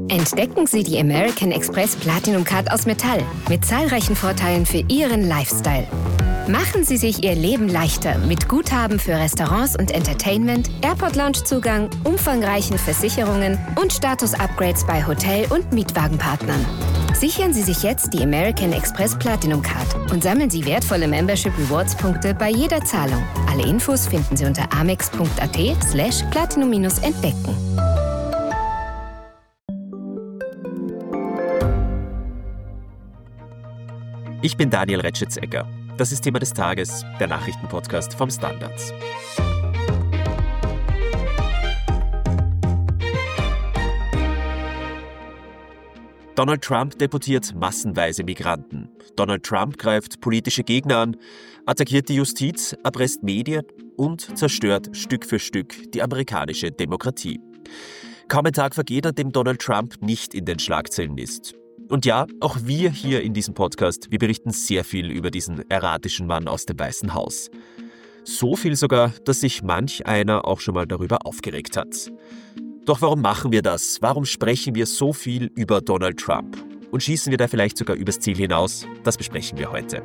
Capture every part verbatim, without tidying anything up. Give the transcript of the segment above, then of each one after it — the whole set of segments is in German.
Entdecken Sie die American Express Platinum Card aus Metall mit zahlreichen Vorteilen für Ihren Lifestyle. Machen Sie sich Ihr Leben leichter mit Guthaben für Restaurants und Entertainment, Airport-Lounge-Zugang, umfangreichen Versicherungen und Status-Upgrades bei Hotel- und Mietwagenpartnern. Sichern Sie sich jetzt die American Express Platinum Card und sammeln Sie wertvolle Membership-Rewards-Punkte bei jeder Zahlung. Alle Infos finden Sie unter amex.at slash platinum-entdecken. Ich bin Daniel Retschitz-Egger. Das ist Thema des Tages, der Nachrichtenpodcast vom Standard. Donald Trump deportiert massenweise Migranten. Donald Trump greift politische Gegner an, attackiert die Justiz, erpresst Medien und zerstört Stück für Stück die amerikanische Demokratie. Kaum ein Tag vergeht, an dem Donald Trump nicht in den Schlagzeilen ist. Und ja, auch wir hier in diesem Podcast, wir berichten sehr viel über diesen erratischen Mann aus dem Weißen Haus. So viel sogar, dass sich manch einer auch schon mal darüber aufgeregt hat. Doch warum machen wir das? Warum sprechen wir so viel über Donald Trump? Und schießen wir da vielleicht sogar übers Ziel hinaus? Das besprechen wir heute.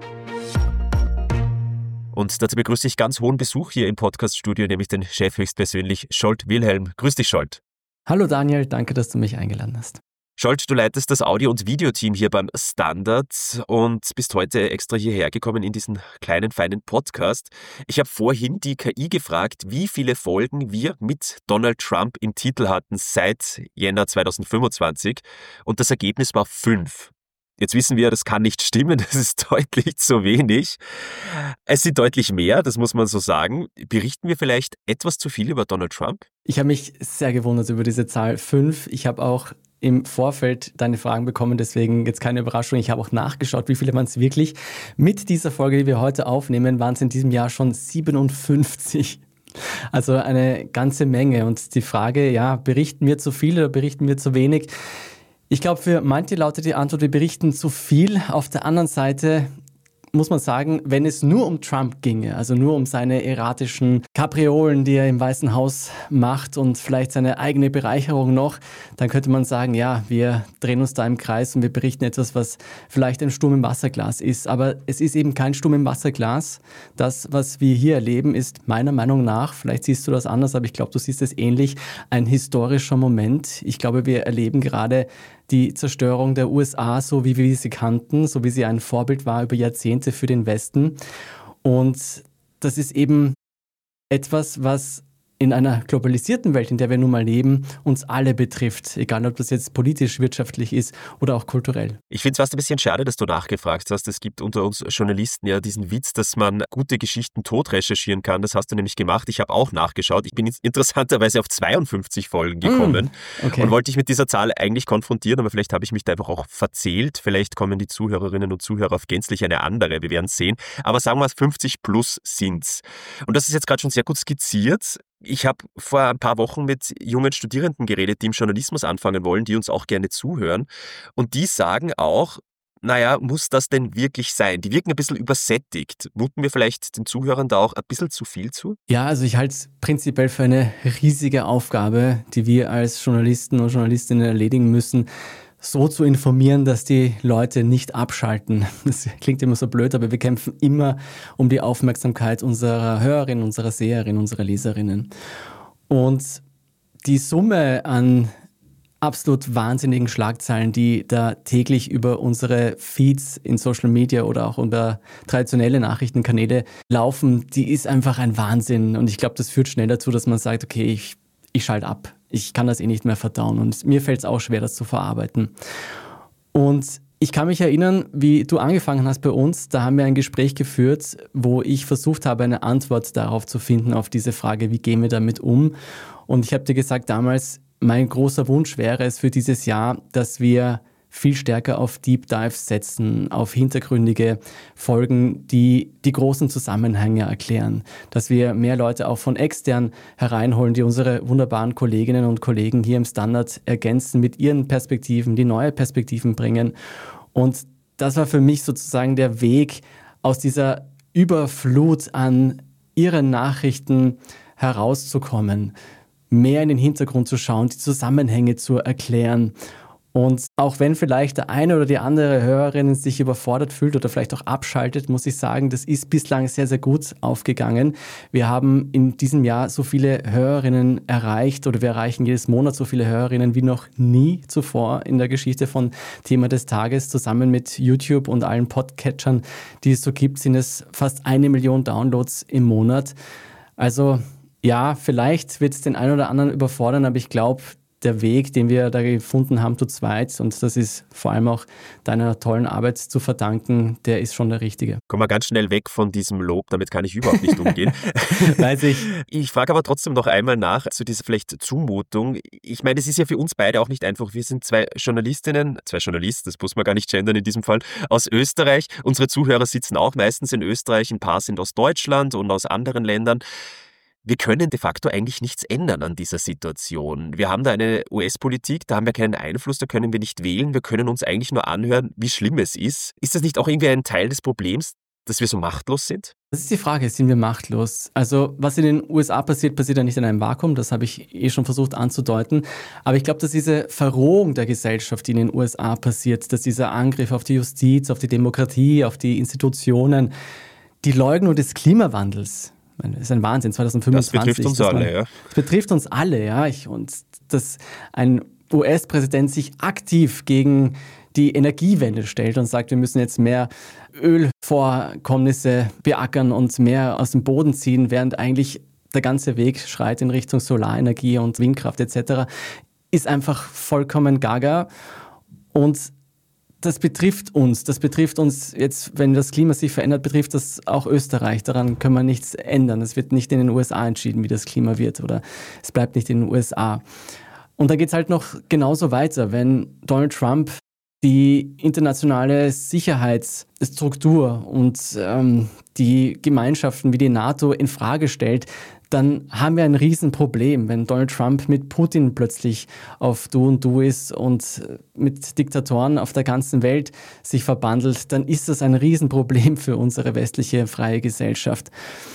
Und dazu begrüße ich ganz hohen Besuch hier im Podcaststudio, nämlich den Chef höchstpersönlich Scholt Wilhelm. Grüß dich, Scholt. Hallo Daniel, danke, dass du mich eingeladen hast. Scholt, du leitest das Audio- und Videoteam hier beim Standard und bist heute extra hierher gekommen in diesen kleinen, feinen Podcast. Ich habe vorhin die K I gefragt, wie viele Folgen wir mit Donald Trump im Titel hatten seit Jänner zweitausendfünfundzwanzig und das Ergebnis war fünf. Jetzt wissen wir, das kann nicht stimmen, das ist deutlich zu wenig. Es sind deutlich mehr, das muss man so sagen. Berichten wir vielleicht etwas zu viel über Donald Trump? Ich habe mich sehr gewundert über diese Zahl fünf. Ich habe auch im Vorfeld deine Fragen bekommen, deswegen jetzt keine Überraschung. Ich habe auch nachgeschaut, wie viele waren es wirklich. Mit dieser Folge, die wir heute aufnehmen, waren es in diesem Jahr schon siebenundfünfzig. Also eine ganze Menge. Und die Frage, ja, berichten wir zu viel oder berichten wir zu wenig? Ich glaube, für manche lautet die Antwort, wir berichten zu viel. Auf der anderen Seite muss man sagen, wenn es nur um Trump ginge, also nur um seine erratischen Kapriolen, die er im Weißen Haus macht und vielleicht seine eigene Bereicherung noch, dann könnte man sagen, ja, wir drehen uns da im Kreis und wir berichten etwas, was vielleicht ein Sturm im Wasserglas ist. Aber es ist eben kein Sturm im Wasserglas. Das, was wir hier erleben, ist meiner Meinung nach, vielleicht siehst du das anders, aber ich glaube, du siehst es ähnlich, ein historischer Moment. Ich glaube, wir erleben gerade die Zerstörung der U S A, so wie wir sie kannten, so wie sie ein Vorbild war über Jahrzehnte für den Westen. Und das ist eben etwas, was in einer globalisierten Welt, in der wir nun mal leben, uns alle betrifft, egal ob das jetzt politisch, wirtschaftlich ist oder auch kulturell. Ich finde es fast ein bisschen schade, dass du nachgefragt hast. Es gibt unter uns Journalisten ja diesen Witz, dass man gute Geschichten tot recherchieren kann. Das hast du nämlich gemacht. Ich habe auch nachgeschaut. Ich bin jetzt interessanterweise auf zweiundfünfzig Folgen gekommen mm, okay. und wollte dich mit dieser Zahl eigentlich konfrontieren, aber vielleicht habe ich mich da einfach auch verzählt. Vielleicht kommen die Zuhörerinnen und Zuhörer auf gänzlich eine andere. Wir werden es sehen. Aber sagen wir, fünfzig plus sind's. Und das ist jetzt gerade schon sehr gut skizziert. Ich habe vor ein paar Wochen mit jungen Studierenden geredet, die im Journalismus anfangen wollen, die uns auch gerne zuhören. Und die sagen auch, naja, muss das denn wirklich sein? Die wirken ein bisschen übersättigt. Muten wir vielleicht den Zuhörern da auch ein bisschen zu viel zu? Ja, also ich halte es prinzipiell für eine riesige Aufgabe, die wir als Journalisten und Journalistinnen erledigen müssen, so zu informieren, dass die Leute nicht abschalten. Das klingt immer so blöd, aber wir kämpfen immer um die Aufmerksamkeit unserer Hörerinnen, unserer Seherinnen, unserer Leserinnen. Und die Summe an absolut wahnsinnigen Schlagzeilen, die da täglich über unsere Feeds in Social Media oder auch über traditionelle Nachrichtenkanäle laufen, die ist einfach ein Wahnsinn. Und ich glaube, das führt schnell dazu, dass man sagt, okay, ich, ich schalte ab. Ich kann das eh nicht mehr verdauen und mir fällt es auch schwer, das zu verarbeiten. Und ich kann mich erinnern, wie du angefangen hast bei uns, da haben wir ein Gespräch geführt, wo ich versucht habe, eine Antwort darauf zu finden, auf diese Frage, wie gehen wir damit um? Und ich habe dir gesagt damals, mein großer Wunsch wäre es für dieses Jahr, dass wir viel stärker auf Deep Dives setzen, auf hintergründige Folgen, die die großen Zusammenhänge erklären. Dass wir mehr Leute auch von extern hereinholen, die unsere wunderbaren Kolleginnen und Kollegen hier im Standard ergänzen mit ihren Perspektiven, die neue Perspektiven bringen. Und das war für mich sozusagen der Weg aus dieser Überflut an ihren Nachrichten herauszukommen, mehr in den Hintergrund zu schauen, die Zusammenhänge zu erklären. Und auch wenn vielleicht der eine oder die andere Hörerin sich überfordert fühlt oder vielleicht auch abschaltet, muss ich sagen, das ist bislang sehr, sehr gut aufgegangen. Wir haben in diesem Jahr so viele Hörerinnen erreicht oder wir erreichen jedes Monat so viele Hörerinnen wie noch nie zuvor in der Geschichte von Thema des Tages. Zusammen mit YouTube und allen Podcatchern, die es so gibt, sind es fast eine Million Downloads im Monat. Also ja, vielleicht wird es den einen oder anderen überfordern, aber ich glaube, der Weg, den wir da gefunden haben zu zweit, und das ist vor allem auch deiner tollen Arbeit zu verdanken, der ist schon der richtige. Komm mal ganz schnell weg von diesem Lob, damit kann ich überhaupt nicht umgehen. Weiß ich. Ich frage aber trotzdem noch einmal nach zu dieser vielleicht Zumutung. Ich meine, es ist ja für uns beide auch nicht einfach. Wir sind zwei Journalistinnen, zwei Journalisten, das muss man gar nicht gendern in diesem Fall, aus Österreich. Unsere Zuhörer sitzen auch meistens in Österreich, ein paar sind aus Deutschland und aus anderen Ländern. Wir können de facto eigentlich nichts ändern an dieser Situation. Wir haben da eine U S-Politik, da haben wir keinen Einfluss, da können wir nicht wählen. Wir können uns eigentlich nur anhören, wie schlimm es ist. Ist das nicht auch irgendwie ein Teil des Problems, dass wir so machtlos sind? Das ist die Frage, sind wir machtlos? Also was in den U S A passiert, passiert ja nicht in einem Vakuum, das habe ich eh schon versucht anzudeuten. Aber ich glaube, dass diese Verrohung der Gesellschaft, die in den U S A passiert, dass dieser Angriff auf die Justiz, auf die Demokratie, auf die Institutionen, die Leugnung des Klimawandels, das ist ein Wahnsinn, zwanzig fünfundzwanzig. Das betrifft uns alle, ja. Das betrifft uns alle, ja. Ich, und dass ein U S-Präsident sich aktiv gegen die Energiewende stellt und sagt, wir müssen jetzt mehr Ölvorkommnisse beackern und mehr aus dem Boden ziehen, während eigentlich der ganze Weg schreit in Richtung Solarenergie und Windkraft et cetera, ist einfach vollkommen gaga. Und das betrifft uns. Das betrifft uns jetzt, wenn das Klima sich verändert, betrifft das auch Österreich. Daran können wir nichts ändern. Es wird nicht in den U S A entschieden, wie das Klima wird, oder es bleibt nicht in den U S A. Und da geht es halt noch genauso weiter, wenn Donald Trump die internationale Sicherheitsstruktur und ähm, die Gemeinschaften wie die NATO in Frage stellt, dann haben wir ein Riesenproblem, wenn Donald Trump mit Putin plötzlich auf Du und Du ist und mit Diktatoren auf der ganzen Welt sich verbandelt, dann ist das ein Riesenproblem für unsere westliche freie Gesellschaft.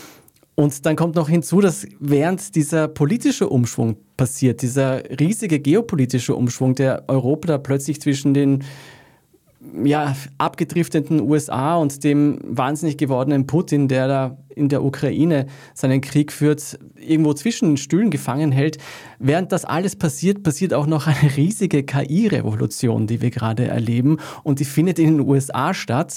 Und dann kommt noch hinzu, dass während dieser politische Umschwung passiert, dieser riesige geopolitische Umschwung, der Europa da plötzlich zwischen den ja, abgedrifteten U S A und dem wahnsinnig gewordenen Putin, der da in der Ukraine seinen Krieg führt, irgendwo zwischen den Stühlen gefangen hält. Während das alles passiert, passiert auch noch eine riesige K I-Revolution, die wir gerade erleben. Und die findet in den U S A statt,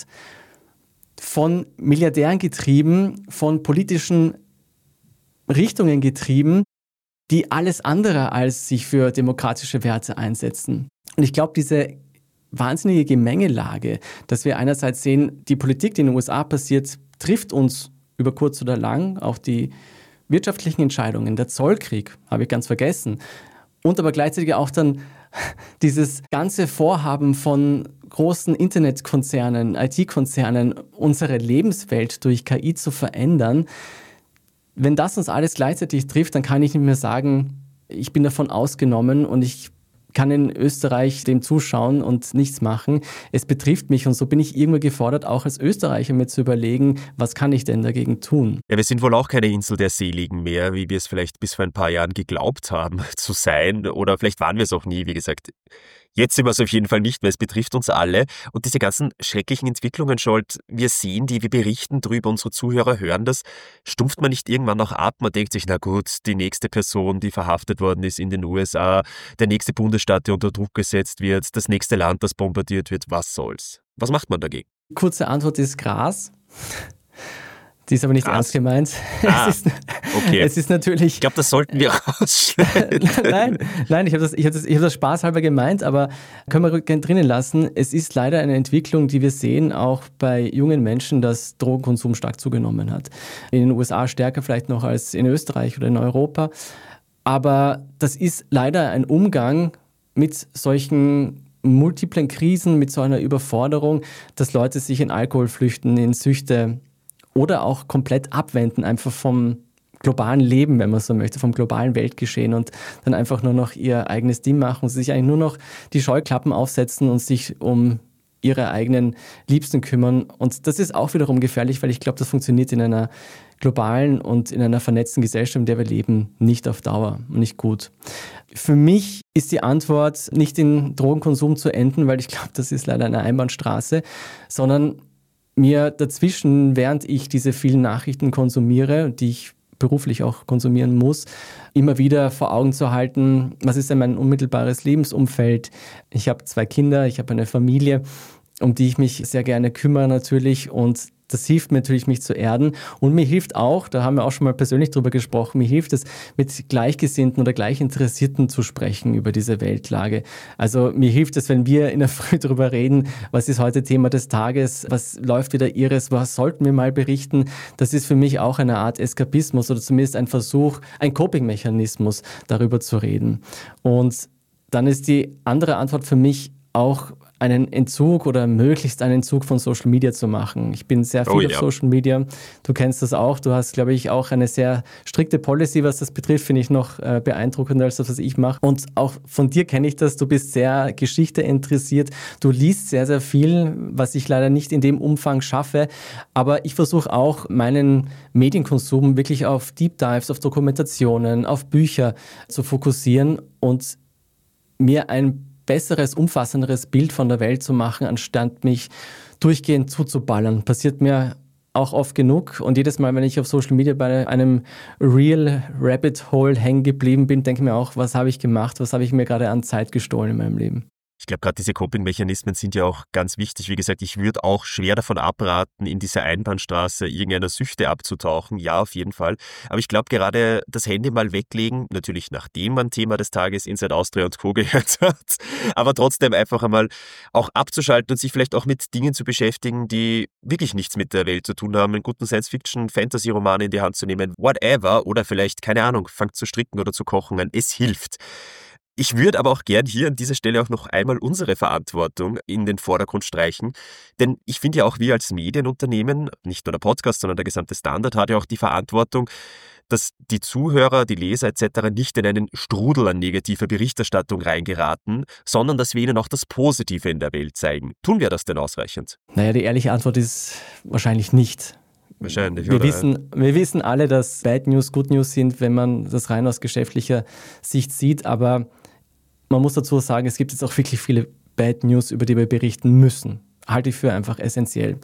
von Milliardären getrieben, von politischen Richtungen getrieben, die alles andere als sich für demokratische Werte einsetzen. Und ich glaube, diese wahnsinnige Gemengelage, dass wir einerseits sehen, die Politik, die in den U S A passiert, trifft uns über kurz oder lang, auch die wirtschaftlichen Entscheidungen, der Zollkrieg, habe ich ganz vergessen, und aber gleichzeitig auch dann dieses ganze Vorhaben von großen Internetkonzernen, I T-Konzernen, unsere Lebenswelt durch K I zu verändern. Wenn das uns alles gleichzeitig trifft, dann kann ich nicht mehr sagen, ich bin davon ausgenommen und ich kann in Österreich dem zuschauen und nichts machen. Es betrifft mich und so bin ich irgendwo gefordert, auch als Österreicher mir zu überlegen, was kann ich denn dagegen tun? Ja, wir sind wohl auch keine Insel der Seligen mehr, wie wir es vielleicht bis vor ein paar Jahren geglaubt haben zu sein. Oder vielleicht waren wir es auch nie, wie gesagt. Jetzt sind wir es auf jeden Fall nicht mehr, es betrifft uns alle. Und diese ganzen schrecklichen Entwicklungen, Scholt, wir sehen die, wir berichten drüber, unsere Zuhörer hören das. Stumpft man nicht irgendwann noch ab? Man denkt sich, na gut, die nächste Person, die verhaftet worden ist in den U S A, der nächste Bundesstaat, der unter Druck gesetzt wird, das nächste Land, das bombardiert wird, was soll's? Was macht man dagegen? Kurze Antwort ist Gras. Die ist aber nicht Gras. Ernst gemeint. Ah, es, ist, okay. es ist natürlich... Ich glaube, das sollten wir rausschneiden. nein, nein, ich habe das, ich hab das, ich hab das spaßhalber gemeint, aber können wir gerne drinnen lassen. Es ist leider eine Entwicklung, die wir sehen, auch bei jungen Menschen, dass Drogenkonsum stark zugenommen hat. In den U S A stärker vielleicht noch als in Österreich oder in Europa. Aber das ist leider ein Umgang mit solchen multiplen Krisen, mit so einer Überforderung, dass Leute sich in Alkohol flüchten, in Süchte oder auch komplett abwenden, einfach vom globalen Leben, wenn man so möchte, vom globalen Weltgeschehen und dann einfach nur noch ihr eigenes Ding machen und sich eigentlich nur noch die Scheuklappen aufsetzen und sich um ihre eigenen Liebsten kümmern. Und das ist auch wiederum gefährlich, weil ich glaube, das funktioniert in einer globalen und in einer vernetzten Gesellschaft, in der wir leben, nicht auf Dauer und nicht gut. Für mich ist die Antwort, nicht in Drogenkonsum zu enden, weil ich glaube, das ist leider eine Einbahnstraße, sondern mir dazwischen, während ich diese vielen Nachrichten konsumiere, die ich beruflich auch konsumieren muss, immer wieder vor Augen zu halten, was ist denn mein unmittelbares Lebensumfeld? Ich habe zwei Kinder, ich habe eine Familie, um die ich mich sehr gerne kümmere natürlich, und das hilft mir natürlich, mich zu erden, und mir hilft auch, da haben wir auch schon mal persönlich drüber gesprochen, mir hilft es, mit Gleichgesinnten oder Gleichinteressierten zu sprechen über diese Weltlage. Also mir hilft es, wenn wir in der Früh drüber reden, was ist heute Thema des Tages, was läuft wieder Ihres, was sollten wir mal berichten. Das ist für mich auch eine Art Eskapismus oder zumindest ein Versuch, ein Coping-Mechanismus, darüber zu reden. Und dann ist die andere Antwort für mich auch, einen Entzug oder möglichst einen Entzug von Social Media zu machen. Ich bin sehr viel Oh, auf ja. Social Media. Du kennst das auch. Du hast, glaube ich, auch eine sehr strikte Policy, was das betrifft, finde ich noch äh, beeindruckender als das, was ich mache. Und auch von dir kenne ich das. Du bist sehr Geschichte interessiert. Du liest sehr, sehr viel, was ich leider nicht in dem Umfang schaffe. Aber ich versuche auch, meinen Medienkonsum wirklich auf Deep Dives, auf Dokumentationen, auf Bücher zu fokussieren und mir ein besseres, umfassenderes Bild von der Welt zu machen, anstatt mich durchgehend zuzuballern. Passiert mir auch oft genug, und jedes Mal, wenn ich auf Social Media bei einem Real Rabbit Hole hängen geblieben bin, denke ich mir auch, was habe ich gemacht, was habe ich mir gerade an Zeit gestohlen in meinem Leben. Ich glaube, gerade diese Coping-Mechanismen sind ja auch ganz wichtig. Wie gesagt, ich würde auch schwer davon abraten, in diese Einbahnstraße irgendeiner Süchte abzutauchen. Ja, auf jeden Fall. Aber ich glaube, gerade das Handy mal weglegen, natürlich nachdem man Thema des Tages Inside Austria und Co. gehört hat, aber trotzdem einfach einmal auch abzuschalten und sich vielleicht auch mit Dingen zu beschäftigen, die wirklich nichts mit der Welt zu tun haben, einen guten Science-Fiction-Fantasy-Roman in die Hand zu nehmen, whatever, oder vielleicht, keine Ahnung, fangt zu stricken oder zu kochen an. Es hilft. Ich würde aber auch gern hier an dieser Stelle auch noch einmal unsere Verantwortung in den Vordergrund streichen, denn ich finde ja auch, wir als Medienunternehmen, nicht nur der Podcast, sondern der gesamte Standard hat ja auch die Verantwortung, dass die Zuhörer, die Leser et cetera nicht in einen Strudel an negativer Berichterstattung reingeraten, sondern dass wir ihnen auch das Positive in der Welt zeigen. Tun wir das denn ausreichend? Naja, die ehrliche Antwort ist wahrscheinlich nicht. Wahrscheinlich, wir oder? Wissen, wir wissen alle, dass Bad News Good News sind, wenn man das rein aus geschäftlicher Sicht sieht, aber man muss dazu sagen, es gibt jetzt auch wirklich viele Bad News, über die wir berichten müssen. Halte ich für einfach essentiell.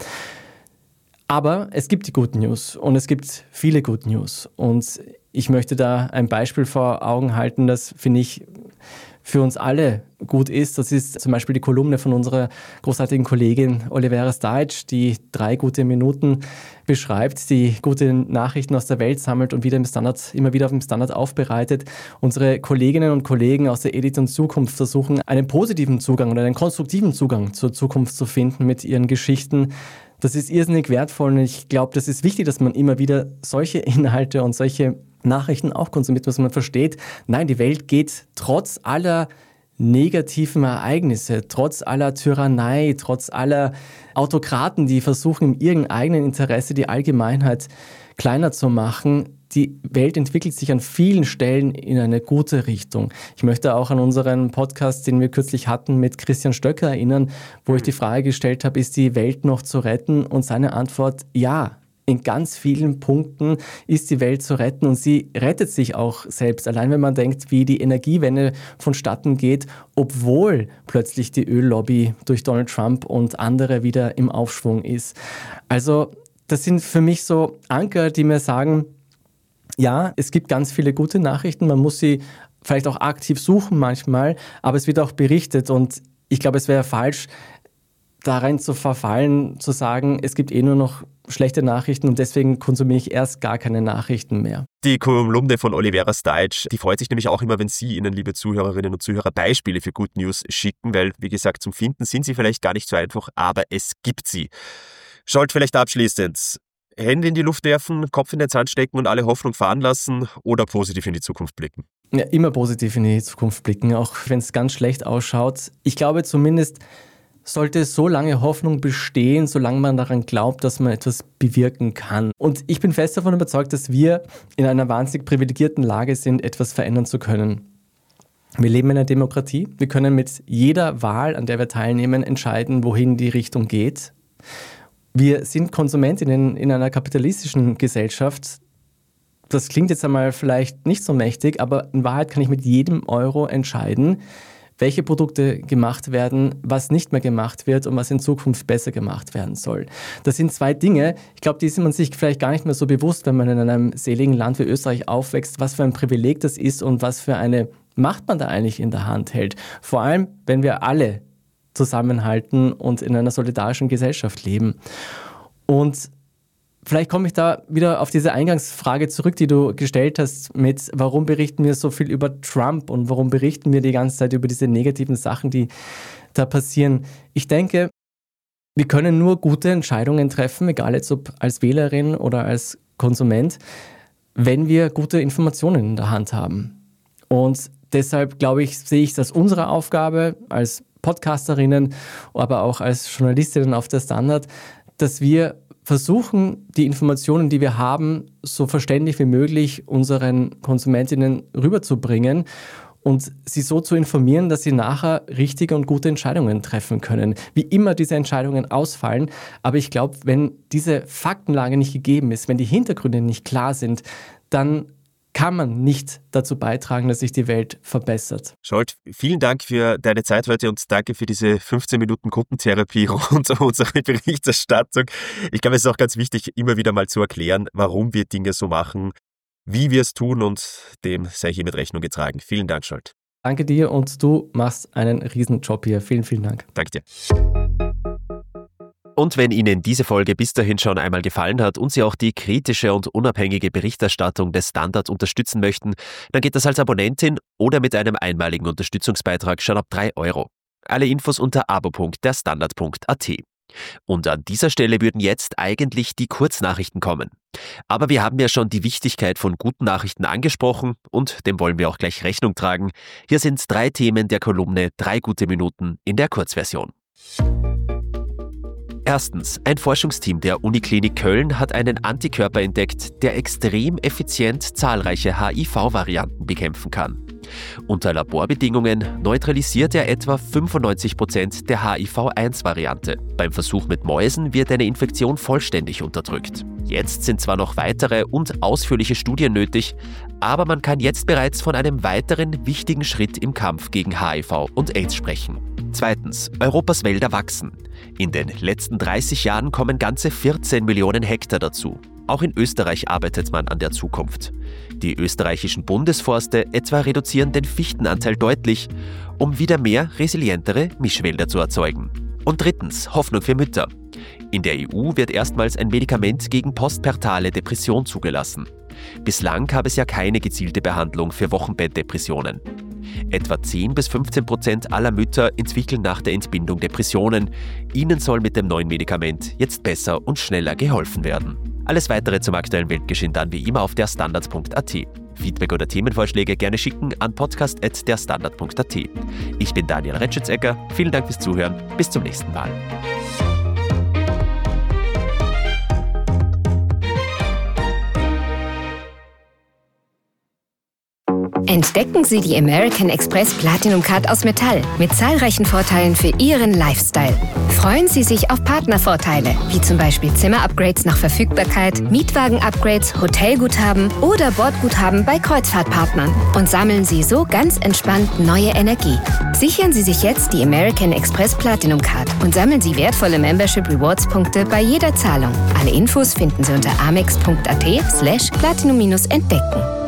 Aber es gibt die Good News und es gibt viele Good News. Und ich möchte da ein Beispiel vor Augen halten, das, finde ich, für uns alle gut ist. Das ist zum Beispiel die Kolumne von unserer großartigen Kollegin Olivera Stajic, die drei gute Minuten beschreibt, die gute Nachrichten aus der Welt sammelt und wieder im Standard, immer wieder auf dem Standard aufbereitet. Unsere Kolleginnen und Kollegen aus der Edith und Zukunft versuchen, einen positiven Zugang oder einen konstruktiven Zugang zur Zukunft zu finden mit ihren Geschichten. Das ist irrsinnig wertvoll, und ich glaube, das ist wichtig, dass man immer wieder solche Inhalte und solche Nachrichten auch konsumiert, dass man versteht, nein, die Welt geht trotz aller negativen Ereignisse, trotz aller Tyrannei, trotz aller Autokraten, die versuchen, in ihrem eigenen Interesse die Allgemeinheit kleiner zu machen. Die Welt entwickelt sich an vielen Stellen in eine gute Richtung. Ich möchte auch an unseren Podcast, den wir kürzlich hatten, mit Christian Stöcker erinnern, wo ich die Frage gestellt habe, ist die Welt noch zu retten? Und seine Antwort, ja. In ganz vielen Punkten ist die Welt zu retten, und sie rettet sich auch selbst. Allein wenn man denkt, wie die Energiewende vonstatten geht, obwohl plötzlich die Öllobby durch Donald Trump und andere wieder im Aufschwung ist. Also das sind für mich so Anker, die mir sagen, ja, es gibt ganz viele gute Nachrichten, man muss sie vielleicht auch aktiv suchen manchmal, aber es wird auch berichtet, und ich glaube, es wäre falsch, darin zu verfallen, zu sagen, es gibt eh nur noch schlechte Nachrichten und deswegen konsumiere ich erst gar keine Nachrichten mehr. Die Kolumne von Olivera Stajic, die freut sich nämlich auch immer, wenn Sie Ihnen, liebe Zuhörerinnen und Zuhörer, Beispiele für Good News schicken, weil, wie gesagt, zum Finden sind sie vielleicht gar nicht so einfach, aber es gibt sie. Scholt, vielleicht abschließend: Hände in die Luft werfen, Kopf in den Sand stecken und alle Hoffnung fahren lassen oder positiv in die Zukunft blicken? Ja, immer positiv in die Zukunft blicken, auch wenn es ganz schlecht ausschaut. Ich glaube zumindest, sollte so lange Hoffnung bestehen, solange man daran glaubt, dass man etwas bewirken kann. Und ich bin fest davon überzeugt, dass wir in einer wahnsinnig privilegierten Lage sind, etwas verändern zu können. Wir leben in einer Demokratie. Wir können mit jeder Wahl, an der wir teilnehmen, entscheiden, wohin die Richtung geht. Wir sind Konsumentinnen in einer kapitalistischen Gesellschaft. Das klingt jetzt einmal vielleicht nicht so mächtig, aber in Wahrheit kann ich mit jedem Euro entscheiden, welche Produkte gemacht werden, was nicht mehr gemacht wird und was in Zukunft besser gemacht werden soll. Das sind zwei Dinge, ich glaube, die ist man sich vielleicht gar nicht mehr so bewusst, wenn man in einem seligen Land wie Österreich aufwächst, was für ein Privileg das ist und was für eine Macht man da eigentlich in der Hand hält. Vor allem, wenn wir alle zusammenhalten und in einer solidarischen Gesellschaft leben. Und vielleicht komme ich da wieder auf diese Eingangsfrage zurück, die du gestellt hast mit, warum berichten wir so viel über Trump und warum berichten wir die ganze Zeit über diese negativen Sachen, die da passieren. Ich denke, wir können nur gute Entscheidungen treffen, egal jetzt ob als Wählerin oder als Konsument, wenn wir gute Informationen in der Hand haben. Und deshalb, glaube ich, sehe ich es als unsere Aufgabe als Podcasterinnen, aber auch als Journalistinnen auf der Standard, dass wir versuchen, die Informationen, die wir haben, so verständlich wie möglich unseren Konsumentinnen rüberzubringen und sie so zu informieren, dass sie nachher richtige und gute Entscheidungen treffen können. Wie immer diese Entscheidungen ausfallen, aber ich glaube, wenn diese Faktenlage nicht gegeben ist, wenn die Hintergründe nicht klar sind, dann kann man nicht dazu beitragen, dass sich die Welt verbessert. Scholt, vielen Dank für deine Zeit heute und danke für diese fünfzehn Minuten Kundentherapie rund um unsere Berichterstattung. Ich glaube, es ist auch ganz wichtig, immer wieder mal zu erklären, warum wir Dinge so machen, wie wir es tun und dem sei hiermit Rechnung getragen. Vielen Dank, Scholt. Danke dir und du machst einen Riesenjob hier. Vielen, vielen Dank. Danke dir. Und wenn Ihnen diese Folge bis dahin schon einmal gefallen hat und Sie auch die kritische und unabhängige Berichterstattung des Standard unterstützen möchten, dann geht das als Abonnentin oder mit einem einmaligen Unterstützungsbeitrag schon ab drei Euro. Alle Infos unter abo punkt der standard punkt a t. Und an dieser Stelle würden jetzt eigentlich die Kurznachrichten kommen. Aber wir haben ja schon die Wichtigkeit von guten Nachrichten angesprochen und dem wollen wir auch gleich Rechnung tragen. Hier sind drei Themen der Kolumne Drei gute Minuten in der Kurzversion. Erstens, ein Forschungsteam der Uniklinik Köln hat einen Antikörper entdeckt, der extrem effizient zahlreiche H I V-Varianten bekämpfen kann. Unter Laborbedingungen neutralisiert er etwa fünfundneunzig Prozent der H I V eins Variante. Beim Versuch mit Mäusen wird eine Infektion vollständig unterdrückt. Jetzt sind zwar noch weitere und ausführliche Studien nötig, aber man kann jetzt bereits von einem weiteren wichtigen Schritt im Kampf gegen H I V und AIDS sprechen. Zweitens, Europas Wälder wachsen. In den letzten dreißig Jahren kommen ganze vierzehn Millionen Hektar dazu. Auch in Österreich arbeitet man an der Zukunft. Die österreichischen Bundesforste etwa reduzieren den Fichtenanteil deutlich, um wieder mehr resilientere Mischwälder zu erzeugen. Und drittens, Hoffnung für Mütter. In der E U wird erstmals ein Medikament gegen postpartale Depression zugelassen. Bislang gab es ja keine gezielte Behandlung für Wochenbettdepressionen. Etwa zehn bis fünfzehn Prozent aller Mütter entwickeln nach der Entbindung Depressionen. Ihnen soll mit dem neuen Medikament jetzt besser und schneller geholfen werden. Alles weitere zum aktuellen Weltgeschehen dann wie immer auf der standard punkt a t. Feedback oder Themenvorschläge gerne schicken an podcast at der standard punkt a t. Ich bin Daniel Retschitzecker. Vielen Dank fürs Zuhören. Bis zum nächsten Mal. Entdecken Sie die American Express Platinum Card aus Metall mit zahlreichen Vorteilen für Ihren Lifestyle. Freuen Sie sich auf Partnervorteile, wie zum Beispiel Zimmer-Upgrades nach Verfügbarkeit, Mietwagen-Upgrades, Hotelguthaben oder Bordguthaben bei Kreuzfahrtpartnern. Und sammeln Sie so ganz entspannt neue Energie. Sichern Sie sich jetzt die American Express Platinum Card und sammeln Sie wertvolle Membership Rewards Punkte bei jeder Zahlung. Alle Infos finden Sie unter amex punkt a t slash platinum entdecken.